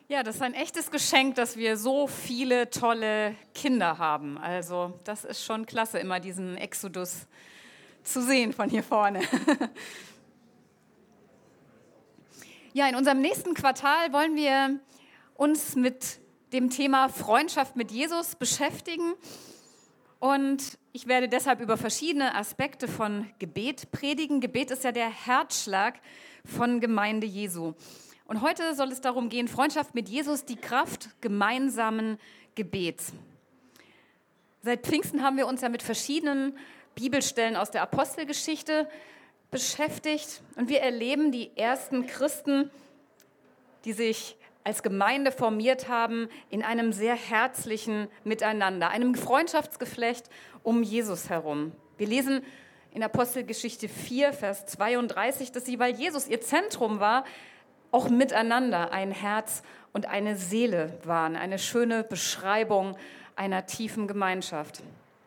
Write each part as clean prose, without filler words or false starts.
Ja, das ist ein echtes Geschenk, dass wir so viele tolle Kinder haben. Also das ist schon klasse, immer diesen Exodus zu sehen von hier vorne. Ja, in unserem nächsten Quartal wollen wir uns mit dem Thema Freundschaft mit Jesus beschäftigen. Und ich werde deshalb über verschiedene Aspekte von Gebet predigen. Gebet ist ja der Herzschlag von Gemeinde Jesu. Und heute soll es darum gehen, Freundschaft mit Jesus, die Kraft gemeinsamen Gebets. Seit Pfingsten haben wir uns ja mit verschiedenen Bibelstellen aus der Apostelgeschichte beschäftigt. Und wir erleben die ersten Christen, die sich als Gemeinde formiert haben, in einem sehr herzlichen Miteinander, einem Freundschaftsgeflecht um Jesus herum. Wir lesen in Apostelgeschichte 4, Vers 32, dass sie, weil Jesus ihr Zentrum war, auch miteinander ein Herz und eine Seele waren. Eine schöne Beschreibung einer tiefen Gemeinschaft.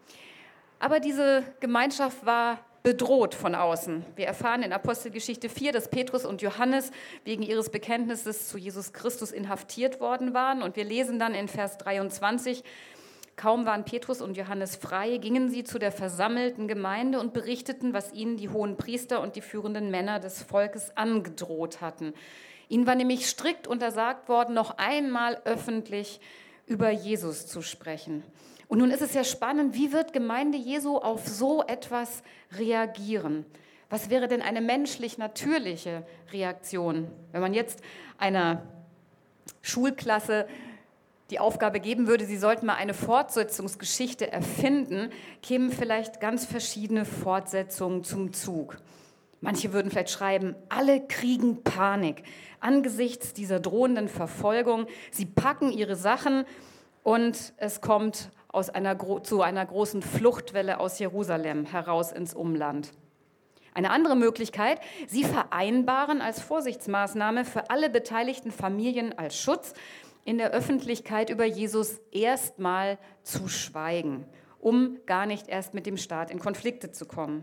Aber diese Gemeinschaft war bedroht von außen. Wir erfahren in Apostelgeschichte 4, dass Petrus und Johannes wegen ihres Bekenntnisses zu Jesus Christus inhaftiert worden waren. Und wir lesen dann in Vers 23, kaum waren Petrus und Johannes frei, gingen sie zu der versammelten Gemeinde und berichteten, was ihnen die hohen Priester und die führenden Männer des Volkes angedroht hatten. Ihnen war nämlich strikt untersagt worden, noch einmal öffentlich über Jesus zu sprechen. Und nun ist es ja spannend, wie wird Gemeinde Jesu auf so etwas reagieren? Was wäre denn eine menschlich-natürliche Reaktion? Wenn man jetzt einer Schulklasse die Aufgabe geben würde, sie sollten mal eine Fortsetzungsgeschichte erfinden, kämen vielleicht ganz verschiedene Fortsetzungen zum Zug. Manche würden vielleicht schreiben, alle kriegen Panik angesichts dieser drohenden Verfolgung. Sie packen ihre Sachen und es kommt zu einer großen Fluchtwelle aus Jerusalem heraus ins Umland. Eine andere Möglichkeit, sie vereinbaren als Vorsichtsmaßnahme für alle beteiligten Familien als Schutz, in der Öffentlichkeit über Jesus erstmal zu schweigen, um gar nicht erst mit dem Staat in Konflikte zu kommen.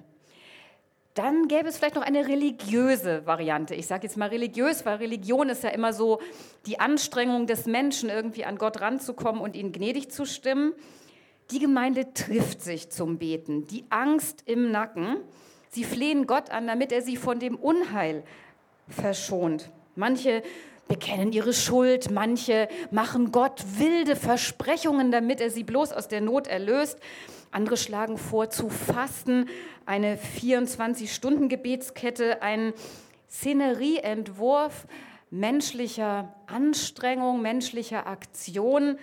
Dann gäbe es vielleicht noch eine religiöse Variante. Ich sage jetzt mal religiös, weil Religion ist ja immer so die Anstrengung des Menschen, irgendwie an Gott ranzukommen und ihn gnädig zu stimmen. Die Gemeinde trifft sich zum Beten, die Angst im Nacken. Sie flehen Gott an, damit er sie von dem Unheil verschont. Manche bekennen ihre Schuld, manche machen Gott wilde Versprechungen, damit er sie bloß aus der Not erlöst. Andere schlagen vor, zu fasten, eine 24-Stunden-Gebetskette, ein Szenerieentwurf menschlicher Anstrengung, menschlicher Aktion.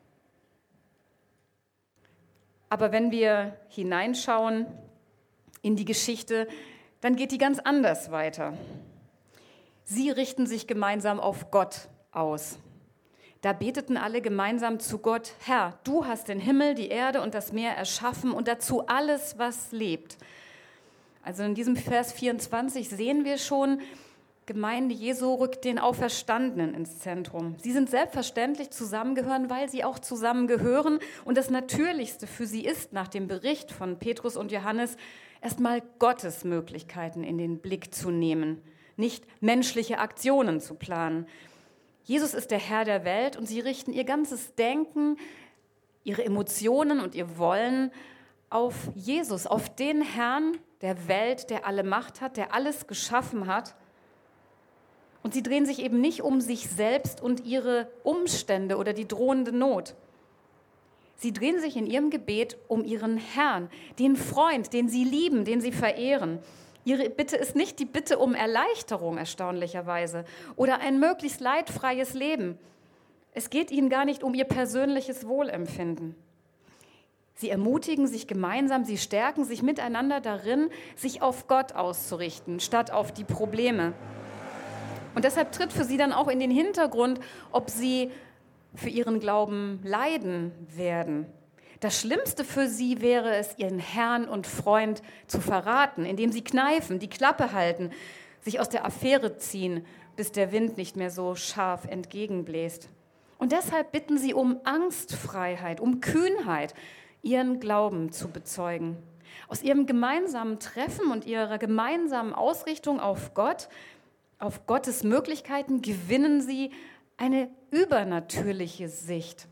Aber wenn wir hineinschauen in die Geschichte, dann geht die ganz anders weiter. Sie richten sich gemeinsam auf Gott aus. Da beteten alle gemeinsam zu Gott: Herr, du hast den Himmel, die Erde und das Meer erschaffen und dazu alles, was lebt. Also in diesem Vers 24 sehen wir schon, Gemeinde Jesu rückt den Auferstandenen ins Zentrum. Sie sind selbstverständlich zusammengehören, weil sie auch zusammengehören. Und das Natürlichste für sie ist, nach dem Bericht von Petrus und Johannes, erstmal Gottes Möglichkeiten in den Blick zu nehmen, nicht menschliche Aktionen zu planen. Jesus ist der Herr der Welt und sie richten ihr ganzes Denken, ihre Emotionen und ihr Wollen auf Jesus, auf den Herrn der Welt, der alle Macht hat, der alles geschaffen hat. Und sie drehen sich eben nicht um sich selbst und ihre Umstände oder die drohende Not. Sie drehen sich in ihrem Gebet um ihren Herrn, den Freund, den sie lieben, den sie verehren. Ihre Bitte ist nicht die Bitte um Erleichterung, erstaunlicherweise, oder ein möglichst leidfreies Leben. Es geht ihnen gar nicht um ihr persönliches Wohlempfinden. Sie ermutigen sich gemeinsam, sie stärken sich miteinander darin, sich auf Gott auszurichten, statt auf die Probleme. Und deshalb tritt für sie dann auch in den Hintergrund, ob sie für ihren Glauben leiden werden. Das Schlimmste für sie wäre es, ihren Herrn und Freund zu verraten, indem sie kneifen, die Klappe halten, sich aus der Affäre ziehen, bis der Wind nicht mehr so scharf entgegenbläst. Und deshalb bitten sie um Angstfreiheit, um Kühnheit, ihren Glauben zu bezeugen. Aus ihrem gemeinsamen Treffen und ihrer gemeinsamen Ausrichtung auf Gott, auf Gottes Möglichkeiten, gewinnen sie eine übernatürliche Sicht.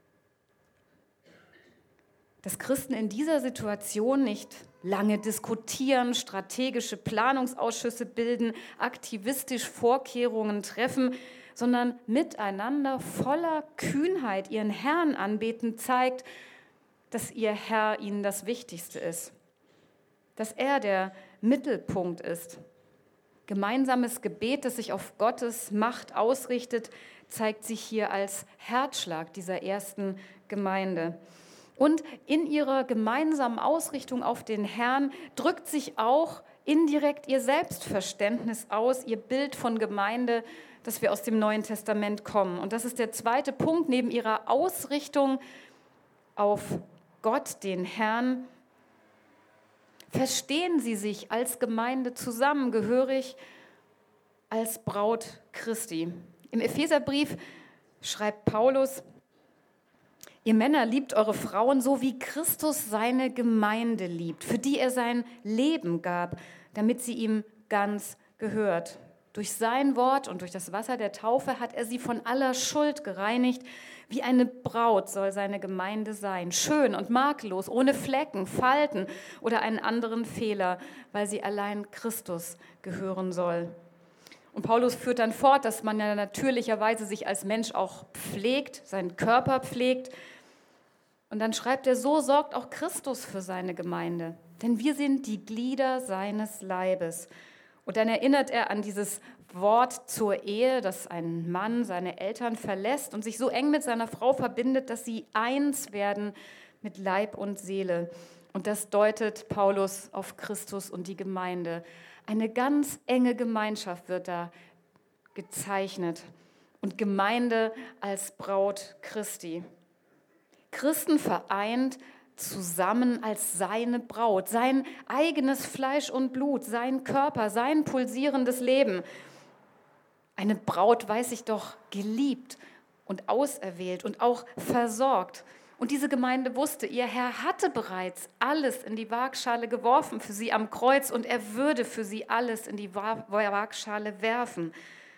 Dass Christen in dieser Situation nicht lange diskutieren, strategische Planungsausschüsse bilden, aktivistisch Vorkehrungen treffen, sondern miteinander voller Kühnheit ihren Herrn anbeten, zeigt, dass ihr Herr ihnen das Wichtigste ist, dass er der Mittelpunkt ist. Gemeinsames Gebet, das sich auf Gottes Macht ausrichtet, zeigt sich hier als Herzschlag dieser ersten Gemeinde. Und in ihrer gemeinsamen Ausrichtung auf den Herrn drückt sich auch indirekt ihr Selbstverständnis aus, ihr Bild von Gemeinde, das wir aus dem Neuen Testament kommen. Und das ist der zweite Punkt, neben ihrer Ausrichtung auf Gott, den Herrn, verstehen sie sich als Gemeinde zusammengehörig, als Braut Christi. Im Epheserbrief schreibt Paulus: Ihr Männer, liebt eure Frauen so, wie Christus seine Gemeinde liebt, für die er sein Leben gab, damit sie ihm ganz gehört. Durch sein Wort und durch das Wasser der Taufe hat er sie von aller Schuld gereinigt. Wie eine Braut soll seine Gemeinde sein, schön und makellos, ohne Flecken, Falten oder einen anderen Fehler, weil sie allein Christus gehören soll. Und Paulus führt dann fort, dass man ja natürlicherweise sich als Mensch auch pflegt, seinen Körper pflegt. Und dann schreibt er: So sorgt auch Christus für seine Gemeinde, denn wir sind die Glieder seines Leibes. Und dann erinnert er an dieses Wort zur Ehe, dass ein Mann seine Eltern verlässt und sich so eng mit seiner Frau verbindet, dass sie eins werden mit Leib und Seele. Und das deutet Paulus auf Christus und die Gemeinde. Eine ganz enge Gemeinschaft wird da gezeichnet und Gemeinde als Braut Christi. Christen vereint zusammen als seine Braut, sein eigenes Fleisch und Blut, sein Körper, sein pulsierendes Leben. Eine Braut weiß sich doch geliebt und auserwählt und auch versorgt. Und diese Gemeinde wusste, ihr Herr hatte bereits alles in die Waagschale geworfen für sie am Kreuz und er würde für sie alles in die Waagschale werfen.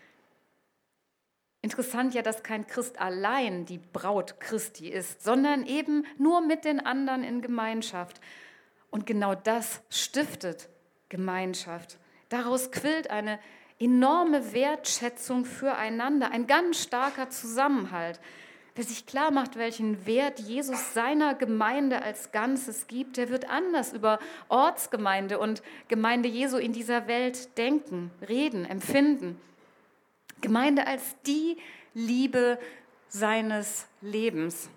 Interessant ja, dass kein Christ allein die Braut Christi ist, sondern eben nur mit den anderen in Gemeinschaft. Und genau das stiftet Gemeinschaft. Daraus quillt eine enorme Wertschätzung füreinander, ein ganz starker Zusammenhalt. Wer sich klar macht, welchen Wert Jesus seiner Gemeinde als Ganzes gibt, der wird anders über Ortsgemeinde und Gemeinde Jesu in dieser Welt denken, reden, empfinden. Gemeinde als die Liebe seines Lebens.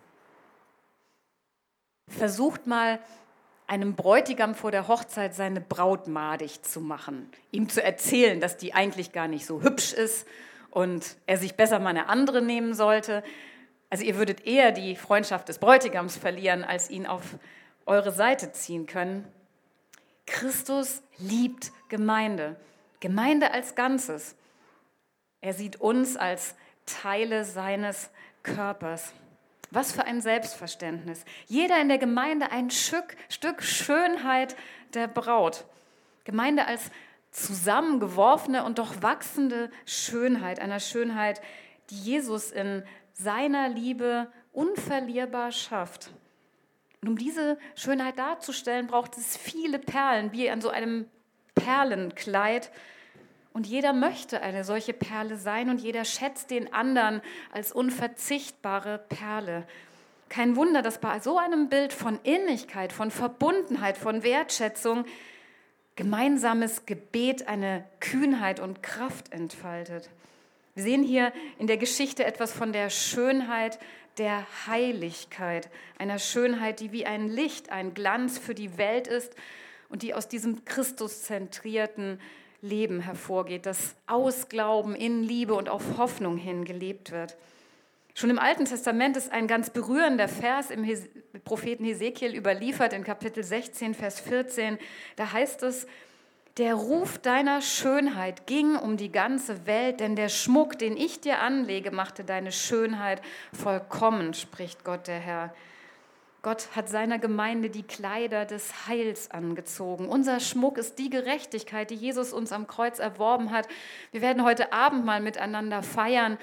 Versucht mal, einem Bräutigam vor der Hochzeit seine Braut madig zu machen, ihm zu erzählen, dass die eigentlich gar nicht so hübsch ist und er sich besser mal eine andere nehmen sollte. Also ihr würdet eher die Freundschaft des Bräutigams verlieren, als ihn auf eure Seite ziehen können. Christus liebt Gemeinde, Gemeinde als Ganzes. Er sieht uns als Teile seines Körpers. Was für ein Selbstverständnis. Jeder in der Gemeinde ein Stück Schönheit der Braut. Gemeinde als zusammengeworfene und doch wachsende Schönheit, einer Schönheit, die Jesus in seiner Liebe unverlierbar schafft. Und um diese Schönheit darzustellen, braucht es viele Perlen, wie an so einem Perlenkleid. Und jeder möchte eine solche Perle sein und jeder schätzt den anderen als unverzichtbare Perle. Kein Wunder, dass bei so einem Bild von Innigkeit, von Verbundenheit, von Wertschätzung gemeinsames Gebet eine Kühnheit und Kraft entfaltet. Wir sehen hier in der Geschichte etwas von der Schönheit der Heiligkeit, einer Schönheit, die wie ein Licht, ein Glanz für die Welt ist und die aus diesem Christuszentrierten Leben hervorgeht, das aus Glauben in Liebe und auf Hoffnung hin gelebt wird. Schon im Alten Testament ist ein ganz berührender Vers im Propheten Hesekiel überliefert, in Kapitel 16, Vers 14. Da heißt es: Der Ruf deiner Schönheit ging um die ganze Welt, denn der Schmuck, den ich dir anlege, machte deine Schönheit vollkommen, spricht Gott der Herr. Gott hat seiner Gemeinde die Kleider des Heils angezogen. Unser Schmuck ist die Gerechtigkeit, die Jesus uns am Kreuz erworben hat. Wir werden heute Abend mal miteinander feiern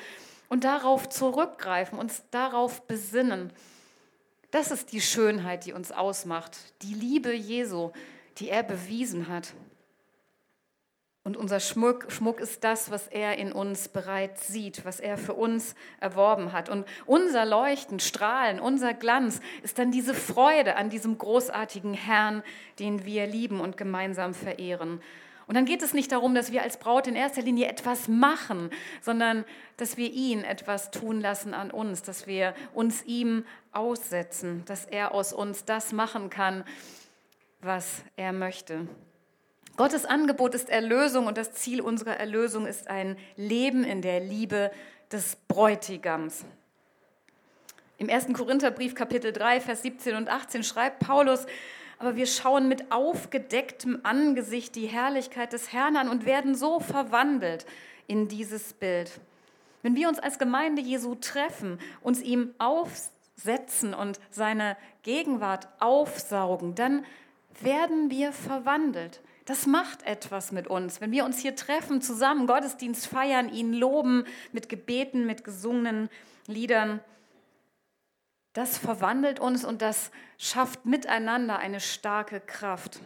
und darauf zurückgreifen, uns darauf besinnen. Das ist die Schönheit, die uns ausmacht, die Liebe Jesu, die er bewiesen hat. Und unser Schmuck ist das, was er in uns bereits sieht, was er für uns erworben hat. Und unser Leuchten, Strahlen, unser Glanz ist dann diese Freude an diesem großartigen Herrn, den wir lieben und gemeinsam verehren. Und dann geht es nicht darum, dass wir als Braut in erster Linie etwas machen, sondern dass wir ihn etwas tun lassen an uns, dass wir uns ihm aussetzen, dass er aus uns das machen kann, was er möchte. Gottes Angebot ist Erlösung und das Ziel unserer Erlösung ist ein Leben in der Liebe des Bräutigams. Im 1. Korintherbrief Kapitel 3, Vers 17 und 18 schreibt Paulus: Aber wir schauen mit aufgedecktem Angesicht die Herrlichkeit des Herrn an und werden so verwandelt in dieses Bild. Wenn wir uns als Gemeinde Jesu treffen, uns ihm aufsetzen und seine Gegenwart aufsaugen, dann werden wir verwandelt. Das macht etwas mit uns. Wenn wir uns hier treffen, zusammen Gottesdienst feiern, ihn loben mit Gebeten, mit gesungenen Liedern, das verwandelt uns und das schafft miteinander eine starke Kraft.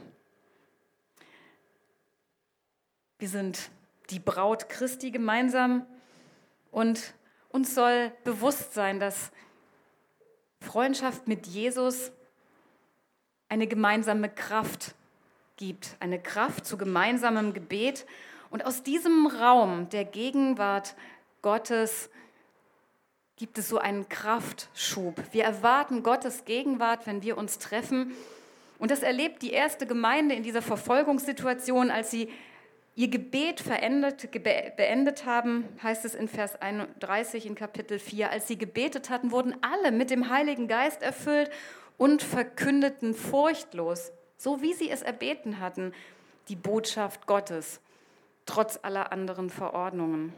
Wir sind die Braut Christi gemeinsam und uns soll bewusst sein, dass Freundschaft mit Jesus eine gemeinsame Kraft gibt, eine Kraft zu gemeinsamem Gebet. Und aus diesem Raum der Gegenwart Gottes gibt es so einen Kraftschub. Wir erwarten Gottes Gegenwart, wenn wir uns treffen. Und das erlebt die erste Gemeinde in dieser Verfolgungssituation, als sie ihr Gebet beendet haben, heißt es in Vers 31 in Kapitel 4. Als sie gebetet hatten, wurden alle mit dem Heiligen Geist erfüllt und verkündeten furchtlos, so wie sie es erbeten hatten, die Botschaft Gottes, trotz aller anderen Verordnungen.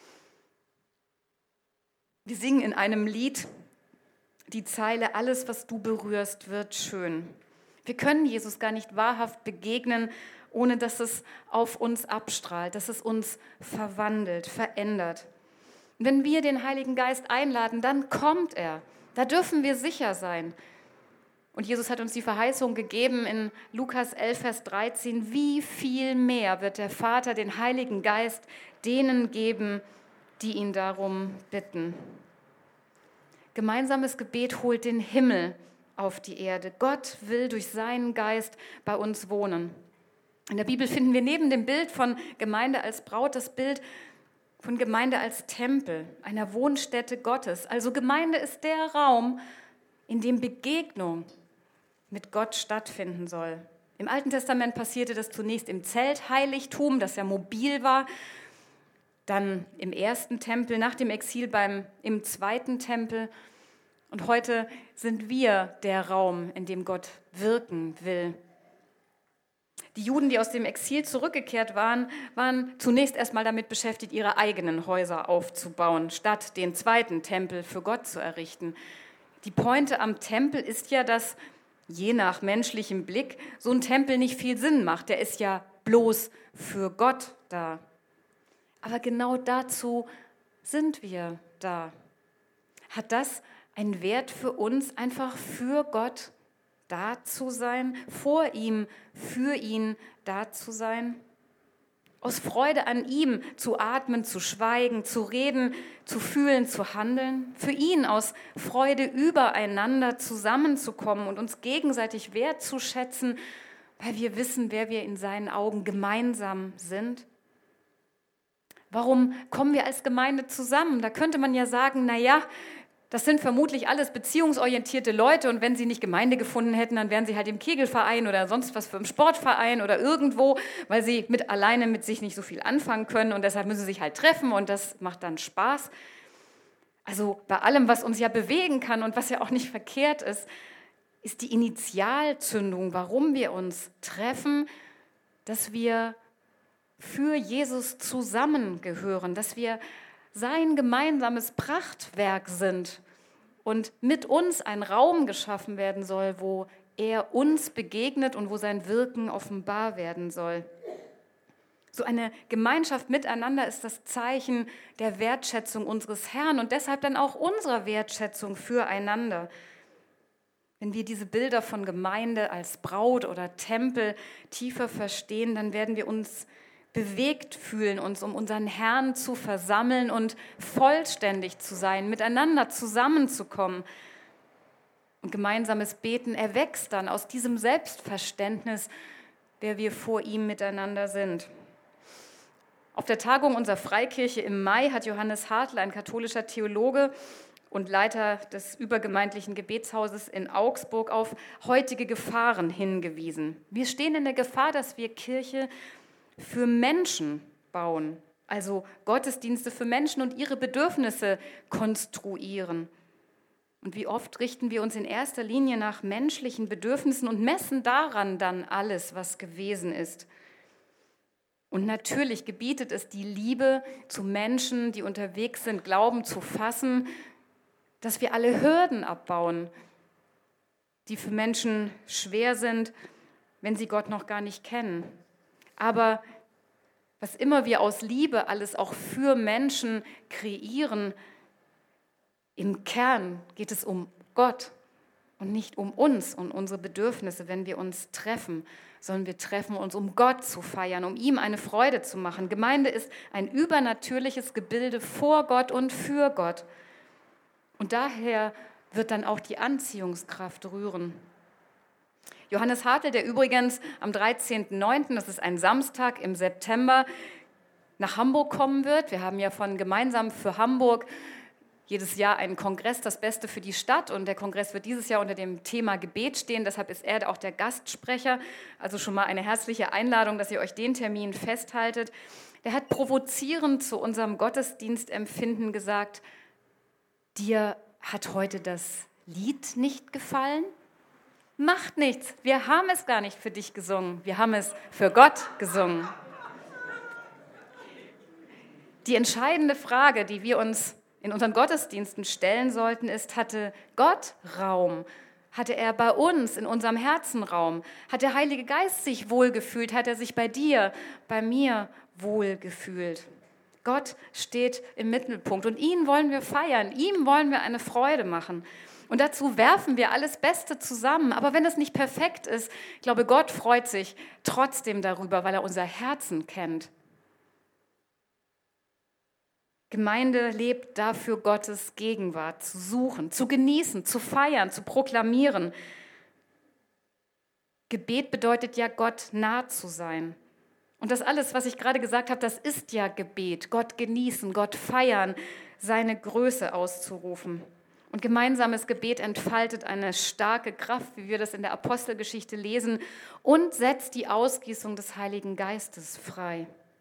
Wir singen in einem Lied die Zeile: Alles, was du berührst, wird schön. Wir können Jesus gar nicht wahrhaft begegnen, ohne dass es auf uns abstrahlt, dass es uns verwandelt, verändert. Und wenn wir den Heiligen Geist einladen, dann kommt er. Da dürfen wir sicher sein. Und Jesus hat uns die Verheißung gegeben in Lukas 11, Vers 13, wie viel mehr wird der Vater den Heiligen Geist denen geben, die ihn darum bitten. Gemeinsames Gebet holt den Himmel auf die Erde. Gott will durch seinen Geist bei uns wohnen. In der Bibel finden wir neben dem Bild von Gemeinde als Braut das Bild von Gemeinde als Tempel, einer Wohnstätte Gottes. Also Gemeinde ist der Raum, in dem Begegnung mit Gott stattfinden soll. Im Alten Testament passierte das zunächst im Zeltheiligtum, das ja mobil war, dann im ersten Tempel, nach dem Exil im zweiten Tempel. Und heute sind wir der Raum, in dem Gott wirken will. Die Juden, die aus dem Exil zurückgekehrt waren zunächst erstmal damit beschäftigt, ihre eigenen Häuser aufzubauen, statt den zweiten Tempel für Gott zu errichten. Die Pointe am Tempel ist ja, dass je nach menschlichem Blick so ein Tempel nicht viel Sinn macht. Der ist ja bloß für Gott da. Aber genau dazu sind wir da. Hat das einen Wert für uns, einfach für Gott da zu sein, vor ihm, für ihn da zu sein? Aus Freude an ihm zu atmen, zu schweigen, zu reden, zu fühlen, zu handeln. Für ihn aus Freude übereinander zusammenzukommen und uns gegenseitig wertzuschätzen, weil wir wissen, wer wir in seinen Augen gemeinsam sind. Warum kommen wir als Gemeinde zusammen? Da könnte man ja sagen, naja, das sind vermutlich alles beziehungsorientierte Leute und wenn sie nicht Gemeinde gefunden hätten, dann wären sie halt im Kegelverein oder sonst was für im Sportverein oder irgendwo, weil sie alleine mit sich nicht so viel anfangen können und deshalb müssen sie sich halt treffen und das macht dann Spaß. Also bei allem, was uns ja bewegen kann und was ja auch nicht verkehrt ist, ist die Initialzündung, warum wir uns treffen, dass wir für Jesus zusammengehören, dass wir sein gemeinsames Prachtwerk sind und mit uns ein Raum geschaffen werden soll, wo er uns begegnet und wo sein Wirken offenbar werden soll. So eine Gemeinschaft miteinander ist das Zeichen der Wertschätzung unseres Herrn und deshalb dann auch unserer Wertschätzung füreinander. Wenn wir diese Bilder von Gemeinde als Braut oder Tempel tiefer verstehen, dann werden wir uns bewegt fühlen, uns um unseren Herrn zu versammeln und vollständig zu sein, miteinander zusammenzukommen. Und gemeinsames Beten erwächst dann aus diesem Selbstverständnis, wer wir vor ihm miteinander sind. Auf der Tagung unserer Freikirche im Mai hat Johannes Hartl, ein katholischer Theologe und Leiter des übergemeindlichen Gebetshauses in Augsburg, auf heutige Gefahren hingewiesen. Wir stehen in der Gefahr, dass wir Kirche für Menschen bauen, also Gottesdienste für Menschen und ihre Bedürfnisse konstruieren. Und wie oft richten wir uns in erster Linie nach menschlichen Bedürfnissen und messen daran dann alles, was gewesen ist. Und natürlich gebietet es die Liebe zu Menschen, die unterwegs sind, Glauben zu fassen, dass wir alle Hürden abbauen, die für Menschen schwer sind, wenn sie Gott noch gar nicht kennen. Aber was immer wir aus Liebe alles auch für Menschen kreieren, im Kern geht es um Gott und nicht um uns und unsere Bedürfnisse, wenn wir uns treffen, sondern wir treffen uns, um Gott zu feiern, um ihm eine Freude zu machen. Gemeinde ist ein übernatürliches Gebilde vor Gott und für Gott. Und daher wird dann auch die Anziehungskraft rühren. Johannes Hartl, der übrigens am 13.09., das ist ein Samstag im September, nach Hamburg kommen wird. Wir haben ja von Gemeinsam für Hamburg jedes Jahr einen Kongress, das Beste für die Stadt. Und der Kongress wird dieses Jahr unter dem Thema Gebet stehen. Deshalb ist er auch der Gastsprecher. Also schon mal eine herzliche Einladung, dass ihr euch den Termin festhaltet. Der hat provozierend zu unserem Gottesdienstempfinden gesagt: Dir hat heute das Lied nicht gefallen? Macht nichts, wir haben es gar nicht für dich gesungen, wir haben es für Gott gesungen. Die entscheidende Frage, die wir uns in unseren Gottesdiensten stellen sollten, ist: Hatte Gott Raum? Hatte er bei uns in unserem Herzen Raum? Hat der Heilige Geist sich wohlgefühlt? Hat er sich bei dir, bei mir wohlgefühlt? Gott steht im Mittelpunkt und ihn wollen wir feiern, ihm wollen wir eine Freude machen. Und dazu werfen wir alles Beste zusammen. Aber wenn es nicht perfekt ist, ich glaube, Gott freut sich trotzdem darüber, weil er unser Herzen kennt. Gemeinde lebt dafür, Gottes Gegenwart zu suchen, zu genießen, zu feiern, zu proklamieren. Gebet bedeutet ja, Gott nah zu sein. Und das alles, was ich gerade gesagt habe, das ist ja Gebet. Gott genießen, Gott feiern, seine Größe auszurufen. Und gemeinsames Gebet entfaltet eine starke Kraft, wie wir das in der Apostelgeschichte lesen, und setzt die Ausgießung des Heiligen Geistes frei.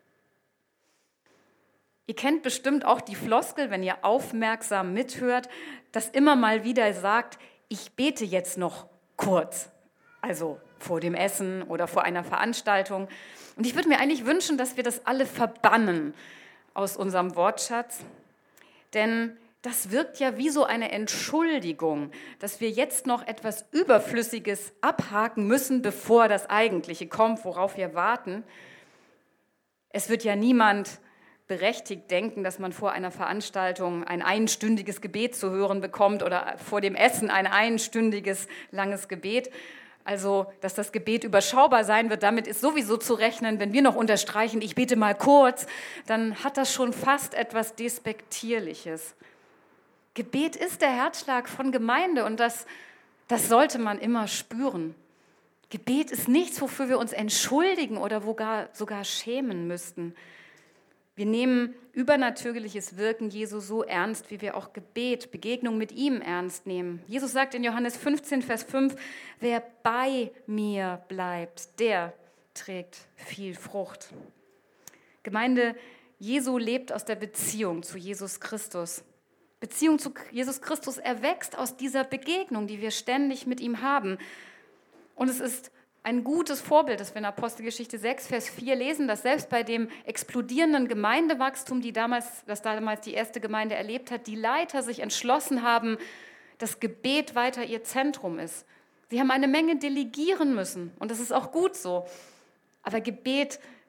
Ihr kennt bestimmt auch die Floskel, wenn ihr aufmerksam mithört, das immer mal wieder sagt: Ich bete jetzt noch kurz, also vor dem Essen oder vor einer Veranstaltung. Und ich würde mir eigentlich wünschen, dass wir das alle verbannen aus unserem Wortschatz, denn das wirkt ja wie so eine Entschuldigung, dass wir jetzt noch etwas Überflüssiges abhaken müssen, bevor das Eigentliche kommt, worauf wir warten. Es wird ja niemand berechtigt denken, dass man vor einer Veranstaltung ein einstündiges Gebet zu hören bekommt oder vor dem Essen ein einstündiges langes Gebet. Also, dass das Gebet überschaubar sein wird, damit ist sowieso zu rechnen. Wenn wir noch unterstreichen, ich bete mal kurz, dann hat das schon fast etwas Despektierliches. Gebet ist der Herzschlag von Gemeinde und das sollte man immer spüren. Gebet ist nichts, wofür wir uns entschuldigen oder sogar schämen müssten. Wir nehmen übernatürliches Wirken Jesu so ernst, wie wir auch Gebet, Begegnung mit ihm ernst nehmen. Jesus sagt in Johannes 15, Vers 5, wer bei mir bleibt, der trägt viel Frucht. Gemeinde Jesu lebt aus der Beziehung zu Jesus Christus. Beziehung zu Jesus Christus erwächst aus dieser Begegnung, die wir ständig mit ihm haben. Und es ist ein gutes Vorbild, das wir in Apostelgeschichte 6, Vers 4 lesen, dass selbst bei dem explodierenden Gemeindewachstum, das damals die erste Gemeinde erlebt hat, die Leiter sich entschlossen haben, dass Gebet weiter ihr Zentrum ist. Sie haben eine Menge delegieren müssen und das ist auch gut so. Aber Gebet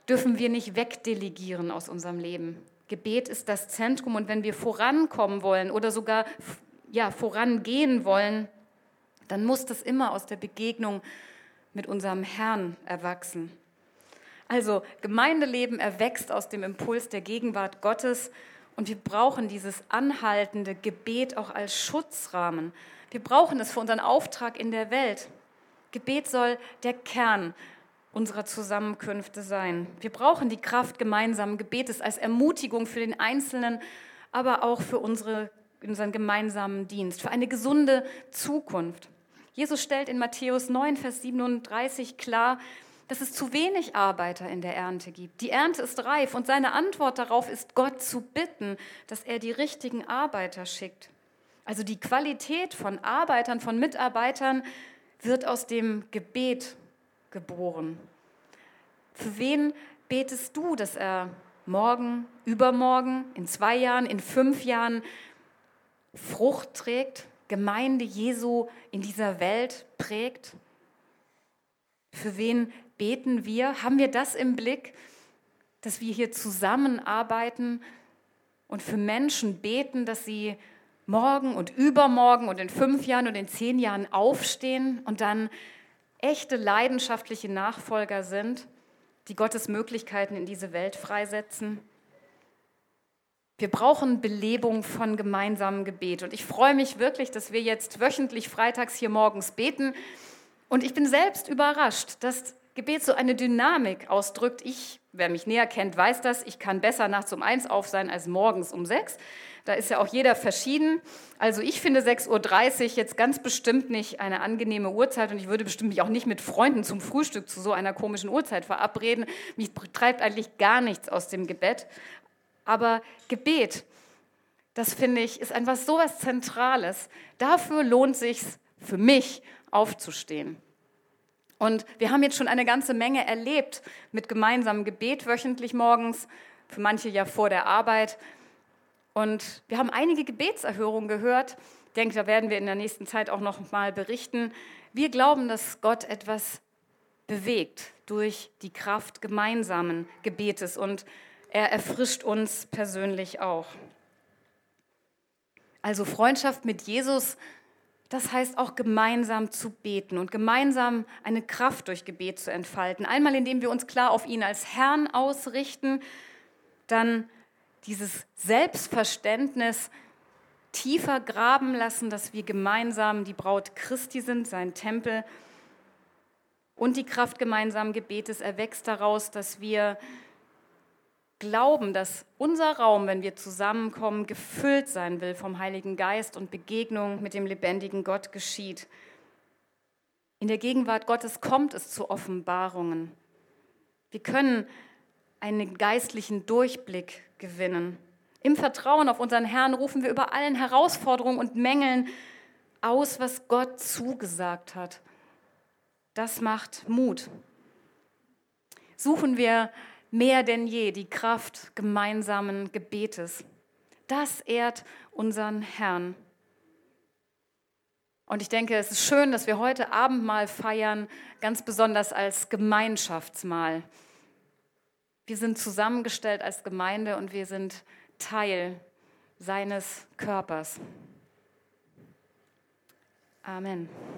dürfen wir nicht wegdelegieren aus unserem Leben. Gebet ist das Zentrum und wenn wir vorankommen wollen oder sogar vorangehen wollen, dann muss das immer aus der Begegnung mit unserem Herrn erwachsen. Also Gemeindeleben erwächst aus dem Impuls der Gegenwart Gottes und wir brauchen dieses anhaltende Gebet auch als Schutzrahmen. Wir brauchen es für unseren Auftrag in der Welt. Gebet soll der Kern unserer Zusammenkünfte sein. Wir brauchen die Kraft gemeinsamen Gebetes als Ermutigung für den Einzelnen, aber auch für unseren gemeinsamen Dienst, für eine gesunde Zukunft. Jesus stellt in Matthäus 9, Vers 37 klar, dass es zu wenig Arbeiter in der Ernte gibt. Die Ernte ist reif und seine Antwort darauf ist, Gott zu bitten, dass er die richtigen Arbeiter schickt. Also die Qualität von Arbeitern, von Mitarbeitern wird aus dem Gebet geboren. Für wen betest du, dass er morgen, übermorgen, in 2 Jahren, in 5 Jahren Frucht trägt, Gemeinde Jesu in dieser Welt prägt? Für wen beten wir? Haben wir das im Blick, dass wir hier zusammenarbeiten und für Menschen beten, dass sie morgen und übermorgen und in 5 Jahren und in 10 Jahren aufstehen und dann echte leidenschaftliche Nachfolger sind, die Gottes Möglichkeiten in diese Welt freisetzen? Wir brauchen Belebung von gemeinsamem Gebet. Und ich freue mich wirklich, dass wir jetzt wöchentlich freitags hier morgens beten. Und ich bin selbst überrascht, dass Gebet so eine Dynamik ausdrückt. Wer mich näher kennt, weiß das. Ich kann besser nachts um 1 auf sein als morgens um 6. Da ist ja auch jeder verschieden. Also ich finde 6:30 Uhr jetzt ganz bestimmt nicht eine angenehme Uhrzeit und ich würde bestimmt mich auch nicht mit Freunden zum Frühstück zu so einer komischen Uhrzeit verabreden. Mich treibt eigentlich gar nichts aus dem Gebet. Aber Gebet, das finde ich, ist einfach so was Zentrales. Dafür lohnt es sich für mich aufzustehen. Und wir haben jetzt schon eine ganze Menge erlebt mit gemeinsamem Gebet wöchentlich morgens, für manche ja vor der Arbeit. Und wir haben einige Gebetserhörungen gehört. Ich denke, da werden wir in der nächsten Zeit auch noch mal berichten. Wir glauben, dass Gott etwas bewegt durch die Kraft gemeinsamen Gebetes und er erfrischt uns persönlich auch. Also Freundschaft mit Jesus, das heißt auch gemeinsam zu beten und gemeinsam eine Kraft durch Gebet zu entfalten. Einmal, indem wir uns klar auf ihn als Herrn ausrichten, dann dieses Selbstverständnis tiefer graben lassen, dass wir gemeinsam die Braut Christi sind, sein Tempel. Und die Kraft gemeinsamen Gebetes erwächst daraus, dass wir glauben, dass unser Raum, wenn wir zusammenkommen, gefüllt sein will vom Heiligen Geist und Begegnung mit dem lebendigen Gott geschieht. In der Gegenwart Gottes kommt es zu Offenbarungen. Wir können einen geistlichen Durchblick gewinnen. Im Vertrauen auf unseren Herrn rufen wir über allen Herausforderungen und Mängeln aus, was Gott zugesagt hat. Das macht Mut. Suchen wir mehr denn je die Kraft gemeinsamen Gebetes. Das ehrt unseren Herrn. Und ich denke, es ist schön, dass wir heute Abendmahl feiern, ganz besonders als Gemeinschaftsmahl. Wir sind zusammengestellt als Gemeinde und wir sind Teil seines Körpers. Amen.